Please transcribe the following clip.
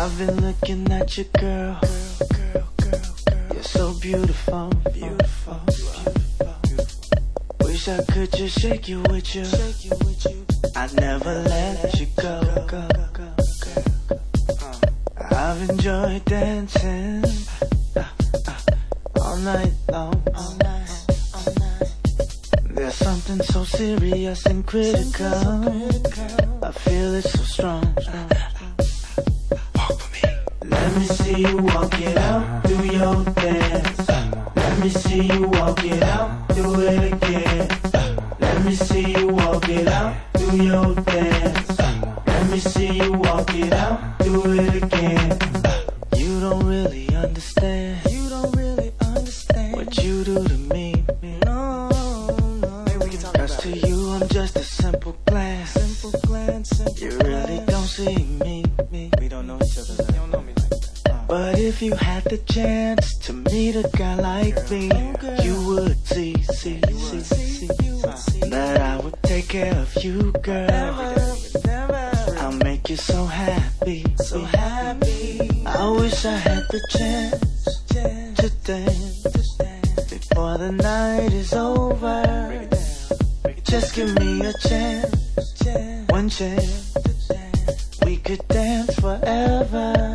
I've been looking at you, girl. You're so beautiful. Wish I could just shake you with you. I'd never let you go. I've enjoyed dancing all night long. There's something so serious and critical. I feel it so strong. Walk with me. Let me see you walk it out, do your dance. Let me see you walk it out, do it again. Let me see you walk it out, do your dance. Let me see you walk it out, do it again. You don't really understand. You don't really understand what you do to me. No. Cause to you I'm just a simple glance. You really don't see me. We don't know each other. You don't know me like that. But if you had the chance to meet a guy like me, you would see that I would take care of you, girl. I'll make you so happy. I wish I had the chance to dance before the night is over. Just give me a chance, one chance. We could dance forever.